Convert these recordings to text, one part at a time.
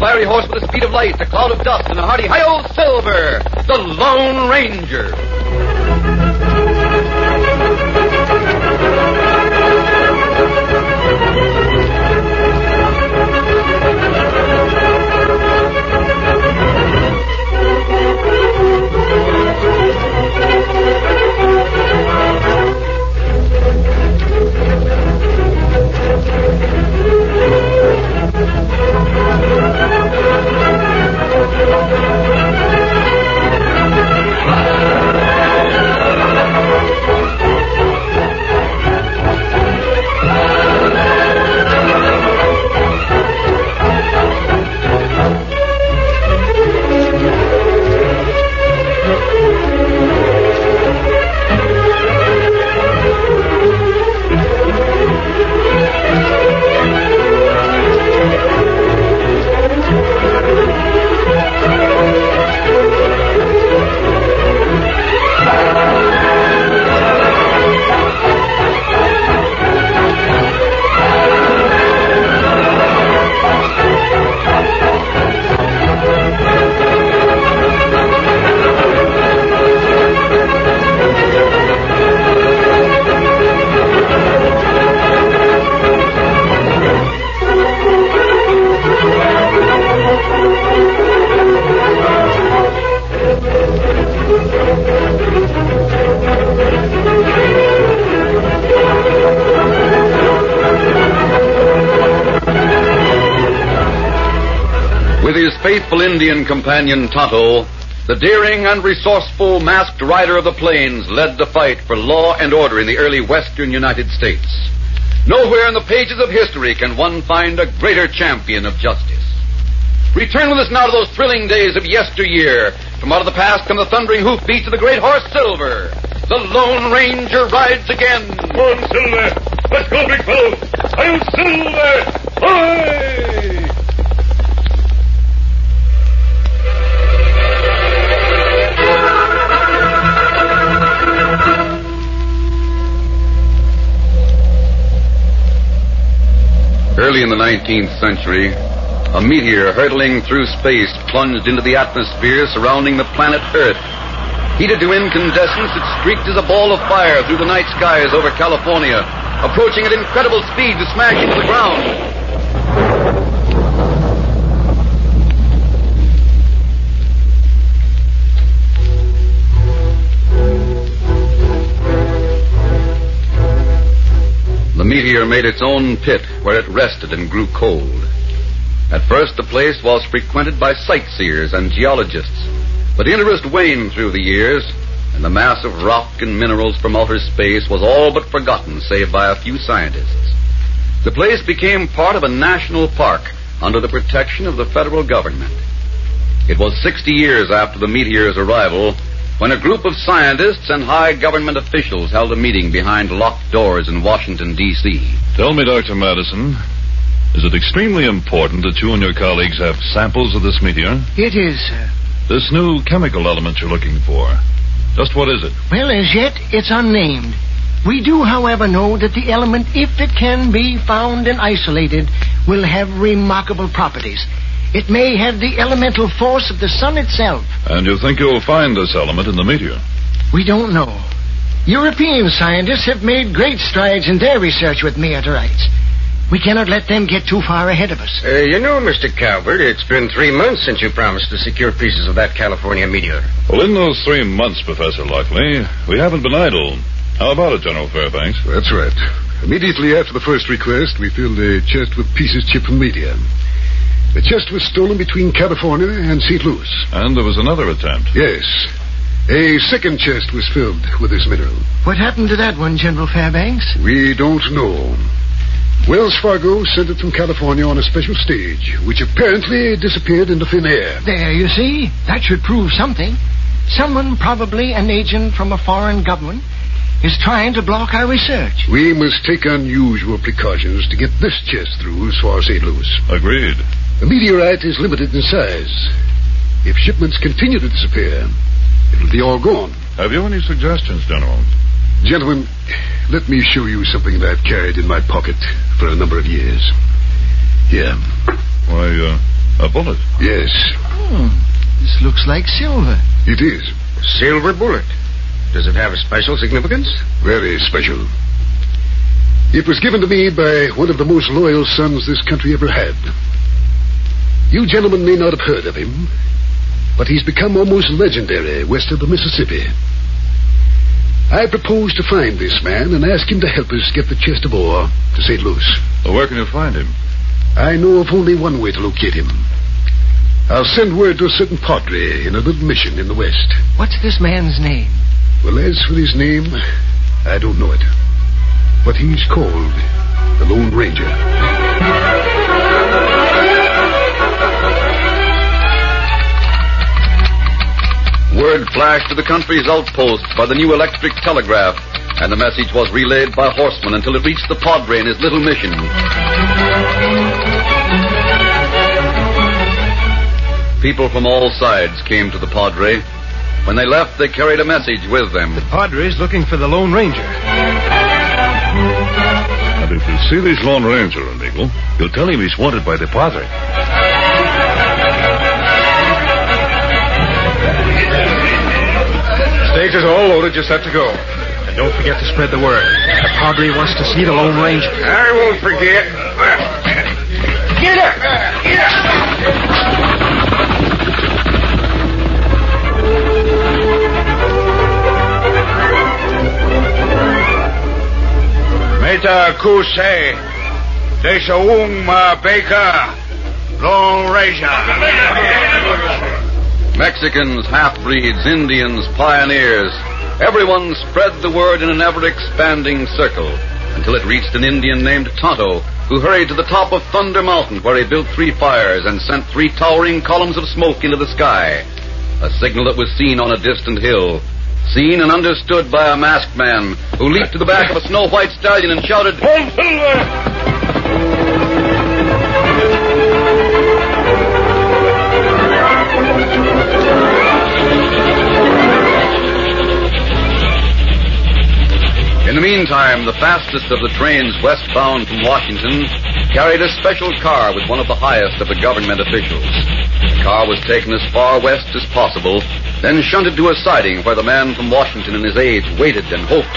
fiery horse with the speed of light, a cloud of dust, and a hearty hi-yo Silver, the Lone Ranger. With his faithful Indian companion Tonto, the daring and resourceful masked rider of the plains led the fight for law and order in the early western United States. Nowhere in the pages of history can one find a greater champion of justice. Return with us now to those thrilling days of yesteryear. From out of the past come the thundering hoofbeats of the great horse Silver. The Lone Ranger rides again. Come on, Silver. Let's go, big fellow. I'll Silver. Hi! Early in the 19th century, a meteor hurtling through space plunged into the atmosphere surrounding the planet Earth. Heated to incandescence, it streaked as a ball of fire through the night skies over California, approaching at incredible speed to smash into the ground. The meteor made its own pit where it rested and grew cold. At first, the place was frequented by sightseers and geologists, but interest waned through the years, and the mass of rock and minerals from outer space was all but forgotten save by a few scientists. The place became part of a national park under the protection of the federal government. It was 60 years after the meteor's arrival when a group of scientists and high government officials held a meeting behind locked doors in Washington, D.C. Tell me, Dr. Madison, is it extremely important that you and your colleagues have samples of this meteor? It is, sir. This new chemical element you're looking for, just what is it? Well, as yet, it's unnamed. We do, however, know that the element, if it can be found and isolated, will have remarkable properties. It may have the elemental force of the sun itself. And you think you'll find this element in the meteor? We don't know. European scientists have made great strides in their research with meteorites. We cannot let them get too far ahead of us. You know, Mr. Calvert, it's been 3 months since you promised to secure pieces of that California meteor. Well, in those 3 months, Professor Lockley, we haven't been idle. How about it, General Fairbanks? That's right. Immediately after the first request, we filled a chest with pieces chipped from meteor. The chest was stolen between California and St. Louis. And there was another attempt. Yes. A second chest was filled with this mineral. What happened to that one, General Fairbanks? We don't know. Wells Fargo sent it from California on a special stage, which apparently disappeared into thin air. There, you see? That should prove something. Someone, probably an agent from a foreign government, is trying to block our research. We must take unusual precautions to get this chest through as far as St. Louis. Agreed. The meteorite is limited in size. If shipments continue to disappear, it'll be all gone. Have you any suggestions, General? Gentlemen, let me show you something that I've carried in my pocket for a number of years. Here. Why, a bullet. Yes, This looks like silver. it is. Silver bullet. Does it have a special significance? Very special. It was given to me by one of the most loyal sons this country ever had. You gentlemen may not have heard of him, but he's become almost legendary west of the Mississippi. I propose to find this man and ask him to help us get the chest of ore to St. Louis. Well, where can you find him? I know of only one way to locate him. I'll send word to a certain padre in a little mission in the west. What's this man's name? Well, as for his name, I don't know it. But he's called the Lone Ranger. Word flashed to the country's outposts by the new electric telegraph, and the message was relayed by horsemen until it reached the padre in his little mission. People from all sides came to the padre. When they left, they carried a message with them. Padre's looking for the Lone Ranger. And if you see this Lone Ranger, amigo, you'll tell him he's wanted by the padre. Stage is all loaded. Just have to go. And don't forget to spread the word. The Padre wants to see the Lone Ranger. I won't forget. Get up! Get up! Meta Kuse, Deshaung Baker, Lone Ranger. Mexicans, half-breeds, Indians, pioneers, everyone spread the word in an ever-expanding circle until it reached an Indian named Tonto, who hurried to the top of Thunder Mountain, where he built 3 fires and sent 3 towering columns of smoke into the sky, a signal that was seen on a distant hill, seen and understood by a masked man who leaped to the back of a snow-white stallion and shouted, "Hold Silver!" In the meantime, the fastest of the trains westbound from Washington carried a special car with one of the highest of the government officials. The car was taken as far west as possible, then shunted to a siding where the man from Washington and his aides waited and hoped.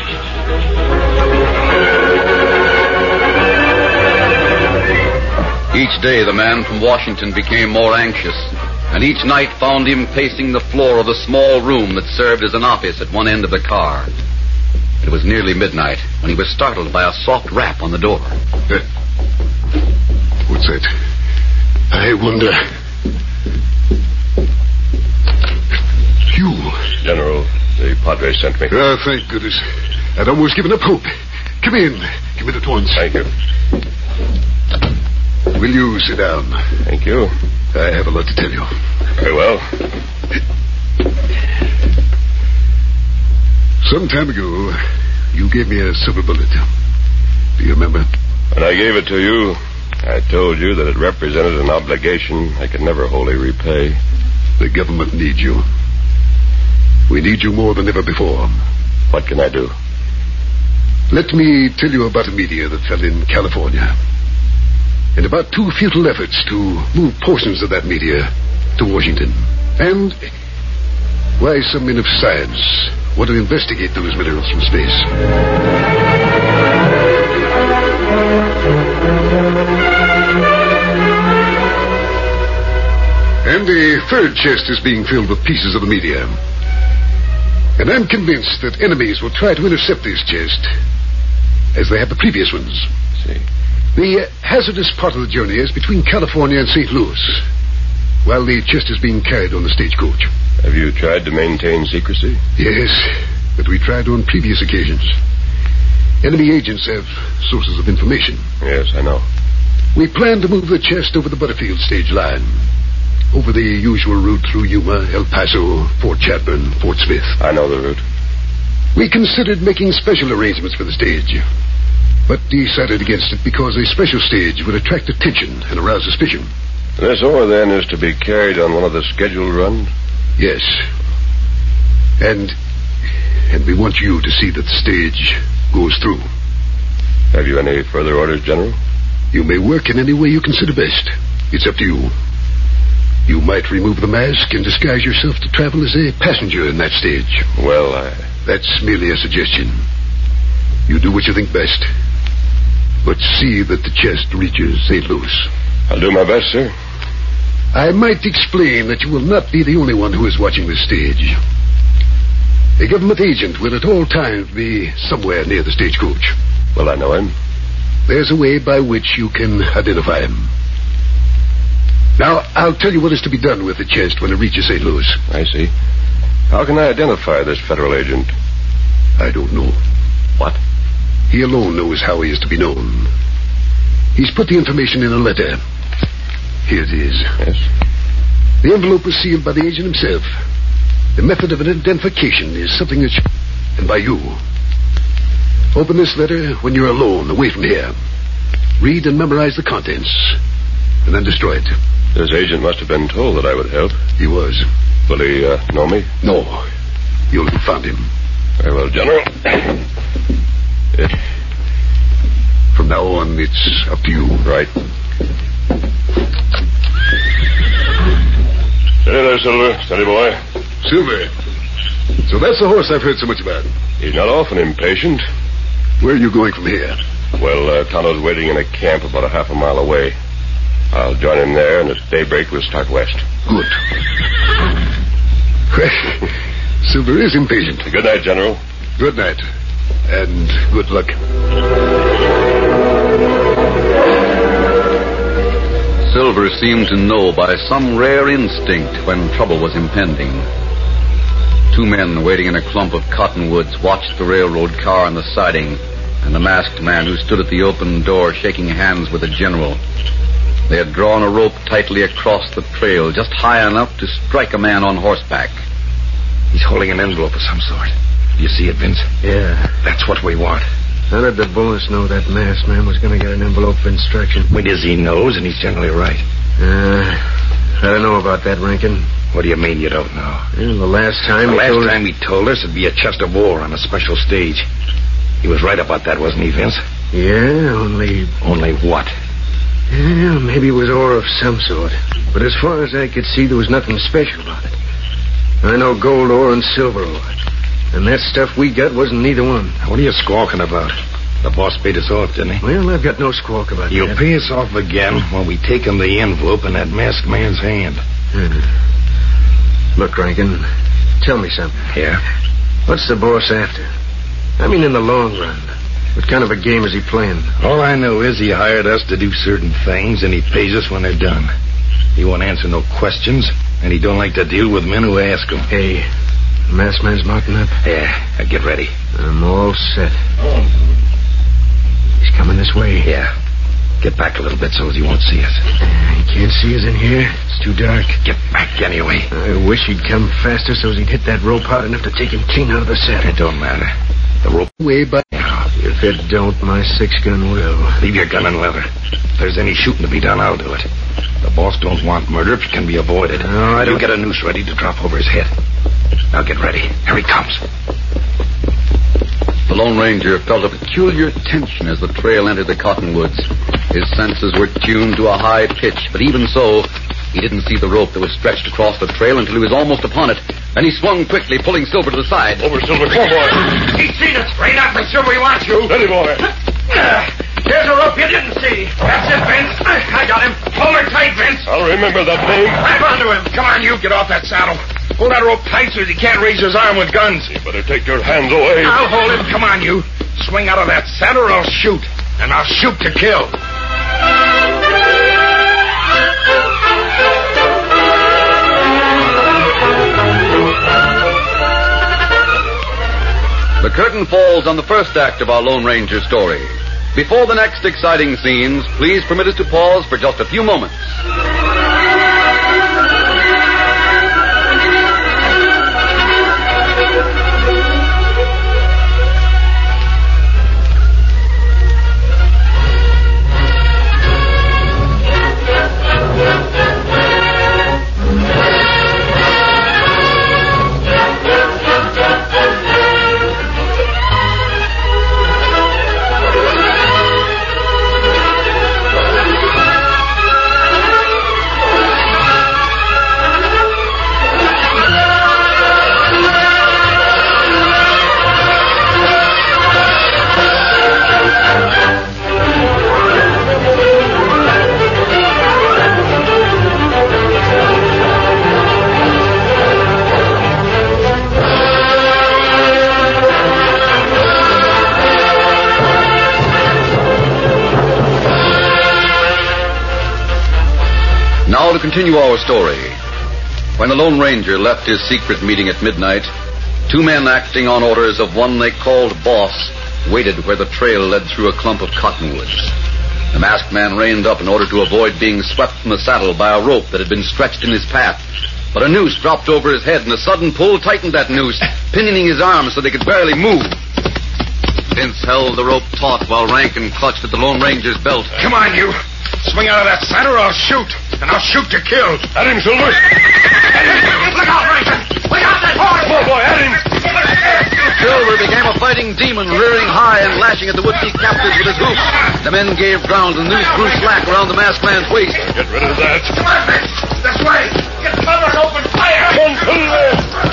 Each day, the man from Washington became more anxious, and each night found him pacing the floor of the small room that served as an office at one end of the car. It was nearly midnight when he was startled by a soft rap on the door. What's that? I wonder. You. General, the Padre sent me. Ah, thank goodness. I'd almost given up hope. Come in. Come in at once. Thank you. Will you sit down? Thank you. I have a lot to tell you. Very well. Some time ago, you gave me a silver bullet. Do you remember? When I gave it to you, I told you that it represented an obligation I could never wholly repay. The government needs you. We need you more than ever before. What can I do? Let me tell you about a meteor that fell in California, and about 2 futile efforts to move portions of that meteor to Washington. And why some men of science want to investigate those minerals from space. And a 3rd chest is being filled with pieces of the meteor. And I'm convinced that enemies will try to intercept this chest, as they have the previous ones. See. The hazardous part of the journey is between California and St. Louis, while the chest is being carried on the stagecoach. Have you tried to maintain secrecy? Yes, but we tried on previous occasions. Enemy agents have sources of information. Yes, I know. We plan to move the chest over the Butterfield stage line, over the usual route through Yuma, El Paso, Fort Chapman, Fort Smith. I know the route. We considered making special arrangements for the stage, but decided against it because a special stage would attract attention and arouse suspicion. This ore, then, is to be carried on one of the scheduled runs? Yes. And we want you to see that the stage goes through. Have you any further orders, General? You may work in any way you consider best. It's up to you. You might remove the mask and disguise yourself to travel as a passenger in that stage. Well, That's merely a suggestion. You do what you think best. But see that the chest reaches St. Louis. I'll do my best, sir. I might explain that you will not be the only one who is watching this stage. A government agent will at all times be somewhere near the stagecoach. Well, I know him. There's a way by which you can identify him. Now, I'll tell you what is to be done with the chest when it reaches St. Louis. I see. How can I identify this federal agent? I don't know. What? He alone knows how he is to be known. He's put the information in a letter. Here it is. Yes? The envelope was sealed by the agent himself. The method of identification is something that and by you. Open this letter when you're alone, away from here. Read and memorize the contents, and then destroy it. This agent must have been told that I would help. He was. Will he know me? No. You'll have found him. Very well, General. From now on, it's up to you. Right. Steady there, Silver. Steady, boy. Silver. So that's the horse I've heard so much about. He's not often impatient. Where are you going from here? Well, Tonto's waiting in a camp about a half a mile away. I'll join him there, and at daybreak we'll start west. Good. Well, Silver is impatient. Good night, General. Good night. And good luck. Silver seemed to know by some rare instinct when trouble was impending. Two men waiting in a clump of cottonwoods watched the railroad car on the siding and the masked man who stood at the open door shaking hands with the general. They had drawn a rope tightly across the trail, just high enough to strike a man on horseback. He's holding an envelope of some sort. Do you see it, Vince? Yeah. That's what we want. How did the boss know that masked man was going to get an envelope of instruction? Because he knows, and he's generally right. I don't know about that, Rankin. What do you mean you don't know? Well, the last time he told us it'd be a chest of war on a special stage. He was right about that, wasn't he, Vince? Yeah, only... Only what? Yeah, maybe it was ore of some sort. But as far as I could see, there was nothing special about it. I know gold ore and silver ore. And that stuff we got wasn't neither one. What are you squawking about? The boss paid us off, didn't he? Well, I've got no squawk about He'll that. pay us off again when we take him the envelope in that masked man's hand. Look, Rankin, tell me something. Yeah? What's the boss after? I mean, in the long run. What kind of a game is he playing? All I know is he hired us to do certain things, and he pays us when they're done. He won't answer no questions, and he don't like to deal with men who ask him. Hey, the masked man's mounting up. Yeah, get ready. I'm all set. He's coming this way. Yeah. Get back a little bit so he won't see us. He can't see us in here. It's too dark. Get back anyway. I wish he'd come faster so he'd hit that rope hard enough to take him clean out of the saddle. It don't matter. The rope... Way back. If it don't, my 6-gun will. Leave your gun and leather. If there's any shooting to be done, I'll do it. The boss don't want murder if it can be avoided. No, I don't... You get a noose ready to drop over his head. Now get ready. Here he comes. The Lone Ranger felt a peculiar tension as the trail entered the cottonwoods. His senses were tuned to a high pitch, but even so, he didn't see the rope that was stretched across the trail until he was almost upon it. Then he swung quickly, pulling Silver to the side. Over, Silver. Come on, boy. He's seen us. Right up, Silver. He wants you. Steady, boy. Here's a rope you didn't see. That's it, Vince. I got him. Hold her tight, Vince. I'll remember that name. Grab onto him. Come on, you. Get off that saddle. Hold that rope tight so he can't raise his arm with guns. You better take your hands away. I'll hold him. Come on, you. Swing out of that saddle or I'll shoot. And I'll shoot to kill. The curtain falls on the first act of our Lone Ranger story. Before the next exciting scenes, please permit us to pause for just a few moments. Now to continue our story. When the Lone Ranger left his secret meeting at midnight, two men acting on orders of one they called Boss waited where the trail led through a clump of cottonwoods. The masked man reined up in order to avoid being swept from the saddle by a rope that had been stretched in his path. But a noose dropped over his head, and a sudden pull tightened that noose, pinioning his arms so they could barely move. Vince held the rope taut while Rankin clutched at the Lone Ranger's belt. Come on, you. Swing out of that saddle or I'll shoot. And I'll shoot to kill. At him, Silver. Look out, Rankin. Look out, that horse. Come on, boy, at him. Silver became a fighting demon, rearing high and lashing at the would-be captives with his hoofs. The men gave ground, and the noose grew slack around the masked man's waist. Get rid of that. Come on, Vince. This way. Get cover and open fire. Come on, Silver.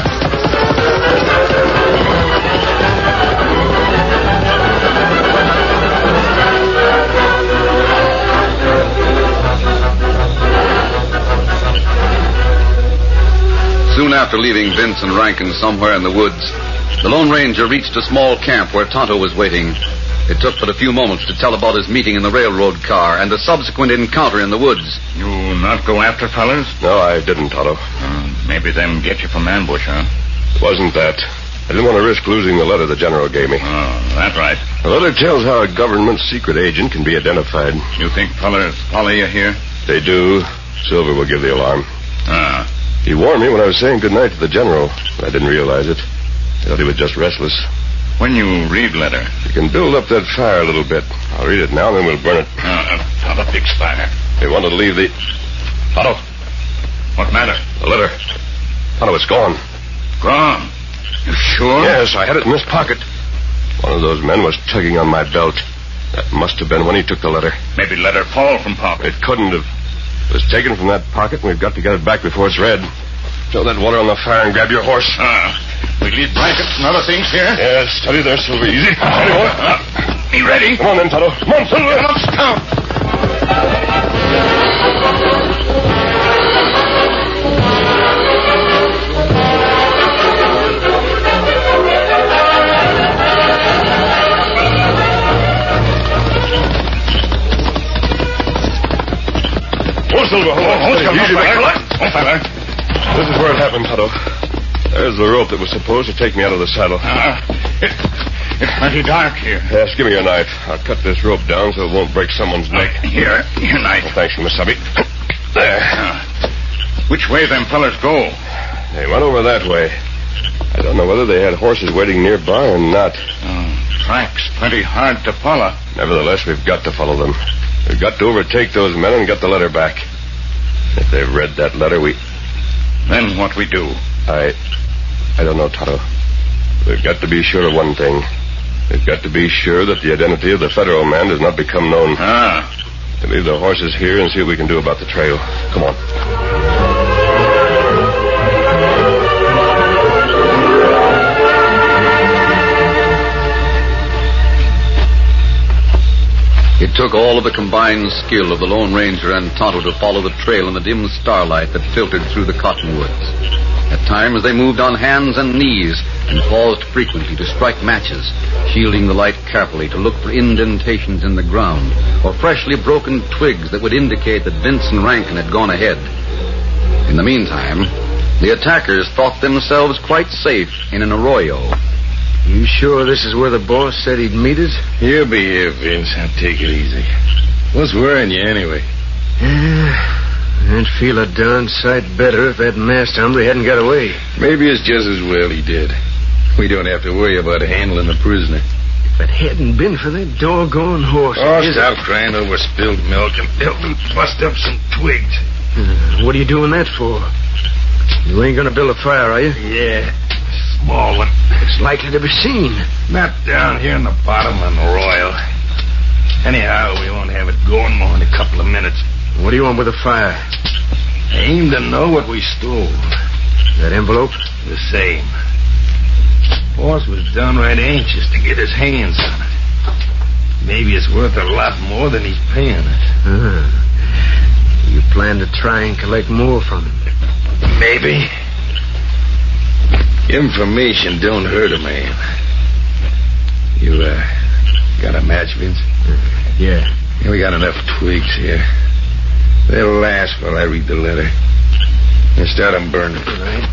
Soon after leaving Vince and Rankin somewhere in the woods, the Lone Ranger reached a small camp where Tonto was waiting. It took but a few moments to tell about his meeting in the railroad car and the subsequent encounter in the woods. You not go after fellas? No, I didn't, Tonto. Maybe them get you from ambush, huh? It wasn't that. I didn't want to risk losing the letter the general gave me. Oh, that's right. The letter tells how a government secret agent can be identified. You think fellas follow you here? They do. Silver will give the alarm. Ah. He warned me when I was saying goodnight to the general. I didn't realize it. I thought he was just restless. When you read letter? You can build up that fire a little bit. I'll read it now, then we'll burn it. Tonto, fix fire. They wanted to leave the... Tonto, what matter? The letter. Tonto, it's gone. Gone. You sure? Yes, I had it in this pocket. One of those men was tugging on my belt. That must have been when he took the letter. Maybe letter fall from pocket. It couldn't have. It was taken from that pocket, and we've got to get it back before it's read. Throw that water on the fire and grab your horse. We leave blankets and other things here? Yes, steady there, Silver. Easy. Steady, boy. Be ready. Come on then, Tonto. Come on, Silver. Come on, scout. Oh, Silver, hold on. Easy, fella. This is where it happened, Tonto. There's the rope that was supposed to take me out of the saddle. It's plenty dark here. Yes, give me your knife. I'll cut this rope down so it won't break someone's neck. Here, your knife. Oh, thanks, Misabi. There. Which way them fellas go? They went over that way. I don't know whether they had horses waiting nearby or not. Tracks plenty hard to follow. Nevertheless, we've got to follow them. We've got to overtake those men and get the letter back. If they've read that letter, Then what we do? I don't know, Tonto. We've got to be sure of one thing. We've got to be sure that the identity of the federal man does not become known. We'll leave the horses here and see what we can do about the trail. Come on. It took all of the combined skill of the Lone Ranger and Tonto to follow the trail in the dim starlight that filtered through the cottonwoods. At times they moved on hands and knees and paused frequently to strike matches, shielding the light carefully to look for indentations in the ground or freshly broken twigs that would indicate that Vince and Rankin had gone ahead. In the meantime, the attackers thought themselves quite safe in an arroyo. You sure this is where the boss said he'd meet us? He'll be here, Vince. Now take it easy. What's worrying you anyway? I'd feel a darn sight better if that masked hombre hadn't got away. Maybe it's just as well he did. We don't have to worry about handling the prisoner. If it hadn't been for that doggone horse... Stop crying over spilled milk and help me bust up some twigs. What are you doing that for? You ain't gonna build a fire, are you? Yeah, small one. It's likely to be seen. Not down here in the bottom of the royal. Anyhow, we won't have it going more than a couple of minutes. What do you want with the fire? Aim to know what we stole. That envelope? The same. Boss was downright anxious to get his hands on it. Maybe it's worth a lot more than he's paying us. You plan to try and collect more from him? Maybe. Information don't hurt a man. You, got a match, Vince? Yeah. We got enough twigs here. They'll last while I read the letter. Now start them burning. All right.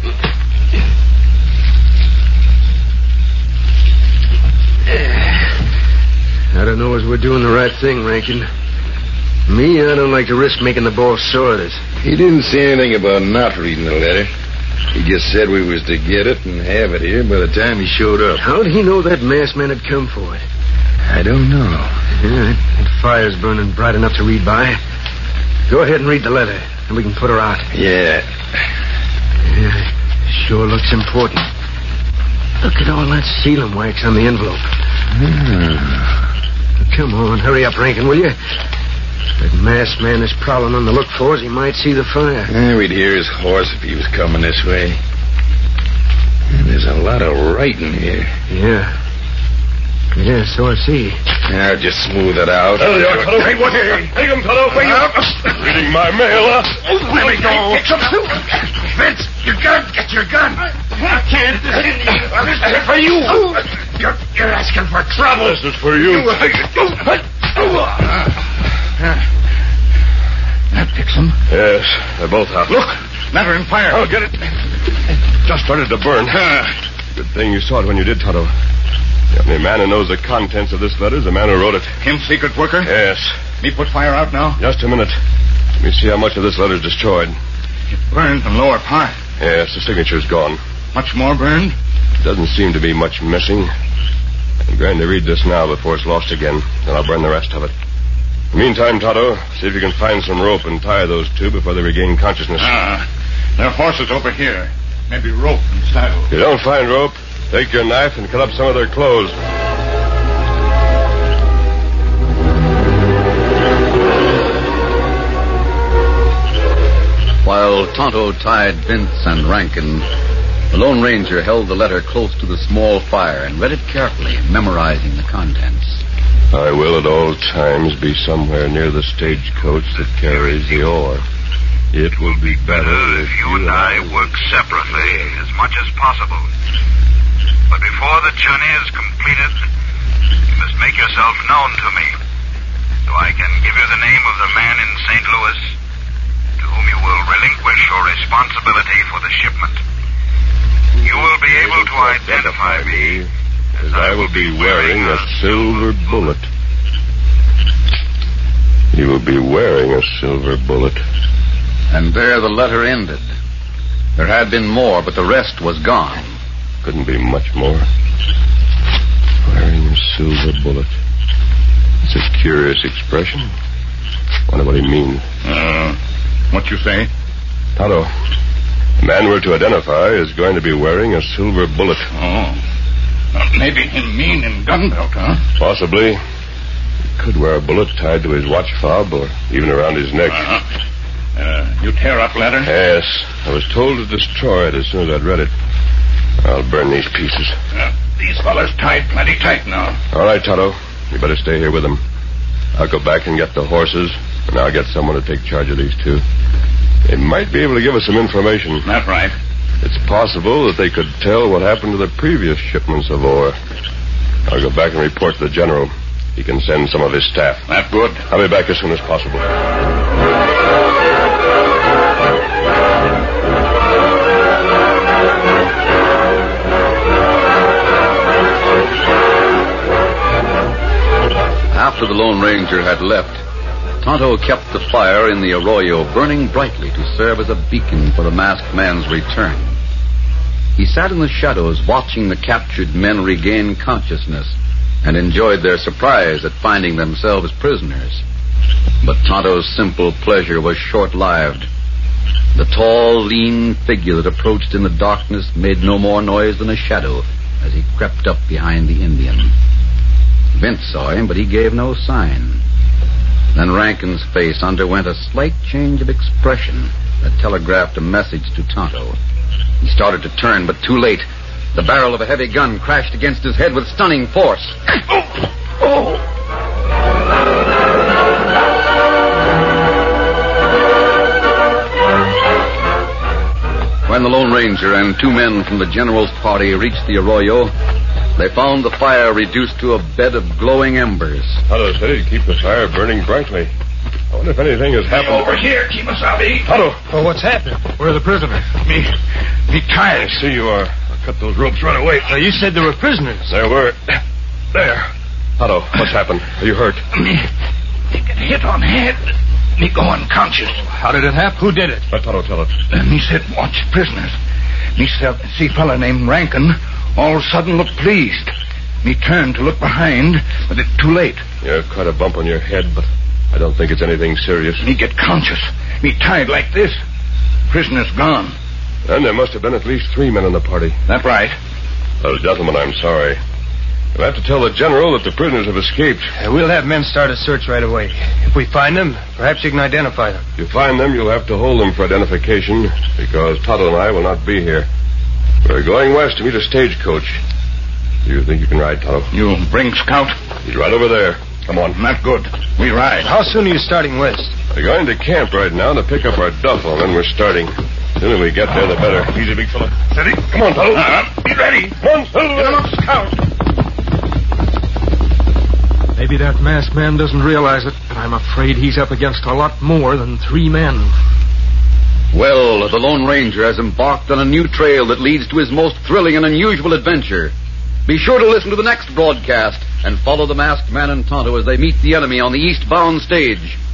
I don't know as we're doing the right thing, Rankin. Me, I don't like to risk making the boss sore at us. He didn't say anything about not reading the letter. He just said we was to get it and have it here by the time he showed up. How did he know that masked man had come for it? I don't know. Yeah, that fire's burning bright enough to read by. Go ahead and read the letter, and we can put her out. Yeah. Sure looks important. Look at all that sealing wax on the envelope. Come on, hurry up, Rankin, will you? That masked man is prowling on the look for us. He might see the fire. We'd hear his horse if he was coming this way. There's a lot of writing here. Yeah, so I see. Now, just smooth it out. There you are, Tonto. Hey, what? Take him, Tonto. Reading my mail, huh? Let me go. Vince, your gun. Get your gun. I can't. This is for you. You're asking for trouble. This is for you. That picks them. Yes, they're both out. Look, letter and fire. I'll get it. Just started to burn. Good thing you saw it when you did, Tonto. The only man who knows the contents of this letter is the man who wrote it. Him secret worker? Yes. Me put fire out now? Just a minute. Let me see how much of this letter's destroyed. It burned the lower part. Yes, the signature's gone. Much more burned? Doesn't seem to be much missing. I'm going to read this now before it's lost again. Then I'll burn the rest of it. In the meantime, Tonto, see if you can find some rope and tie those two before they regain consciousness. There are horses over here. Maybe rope and saddle. If you don't find rope, take your knife and cut up some of their clothes. While Tonto tied Vince and Rankin, the Lone Ranger held the letter close to the small fire and read it carefully, memorizing the contents. I will at all times be somewhere near the stagecoach that carries the ore. It will be better if you and I work separately as much as possible. But before the journey is completed, you must make yourself known to me, so I can give you the name of the man in St. Louis to whom you will relinquish your responsibility for the shipment. You will be able to identify me, as I will be wearing a silver bullet. You will be wearing a silver bullet. And there the letter ended. There had been more, but the rest was gone. Couldn't be much more. Wearing a silver bullet. It's a curious expression. Wonder what he means. What you say? Tonto, the man we're to identify is going to be wearing a silver bullet. Maybe him mean in gun belt, huh? Possibly. He could wear a bullet tied to his watch fob or even around his neck. You tear up letter? Yes. I was told to destroy it as soon as I'd read it. I'll burn these pieces. These fellas tied plenty tight now. All right, Tonto. You better stay here with them. I'll go back and get the horses, and I'll get someone to take charge of these two. They might be able to give us some information. That's right. It's possible that they could tell what happened to the previous shipments of ore. I'll go back and report to the general. He can send some of his staff. That's good. I'll be back as soon as possible. After the Lone Ranger had left, Tonto kept the fire in the arroyo burning brightly to serve as a beacon for the masked man's return. He sat in the shadows watching the captured men regain consciousness and enjoyed their surprise at finding themselves prisoners. But Tonto's simple pleasure was short-lived. The tall, lean figure that approached in the darkness made no more noise than a shadow as he crept up behind the Indian. Vince saw him, but he gave no sign. Then Rankin's face underwent a slight change of expression that telegraphed a message to Tonto. He started to turn, but too late. The barrel of a heavy gun crashed against his head with stunning force. When the Lone Ranger and two men from the general's party reached the arroyo, they found the fire reduced to a bed of glowing embers. Tonto said he'd keep the fire burning brightly. I wonder if anything has happened. Over here, Kemosabe. Tonto! Well, what's happened? Where are the prisoners? Me tired. I see you are. I'll cut those ropes right away. Now, you said there were prisoners. There were. There. Tonto, what's happened? Are you hurt? Me get hit on head. Me go unconscious. How did it happen? Who did it? Let Tonto tell it. Me said watch prisoners. Me see fella named Rankin all of a sudden look pleased. Me turned to look behind, but it's too late. You've got a bump on your head, but I don't think it's anything serious. Me get conscious. Me tied like this. Prisoners gone. Then there must have been at least 3 men in the party. That right. Well, gentlemen, I'm sorry. You'll have to tell the general that the prisoners have escaped. We'll have men start a search right away. If we find them, perhaps you can identify them. If you find them, you'll have to hold them for identification, because Tonto and I will not be here. We're going west to meet a stagecoach. Do you think you can ride, Tonto? You bring Scout? He's right over there. Come on. Not good. We ride. How soon are you starting west? We're going to camp right now to pick up our duffel, and then we're starting. The sooner we get there, the better. Easy, big fella. Steady. Come on, Tonto. Be ready. Come on, Silver. Get him up, Scout. Maybe that masked man doesn't realize it, but I'm afraid he's up against a lot more than 3 men. Well, the Lone Ranger has embarked on a new trail that leads to his most thrilling and unusual adventure. Be sure to listen to the next broadcast and follow the masked man and Tonto as they meet the enemy on the eastbound stage.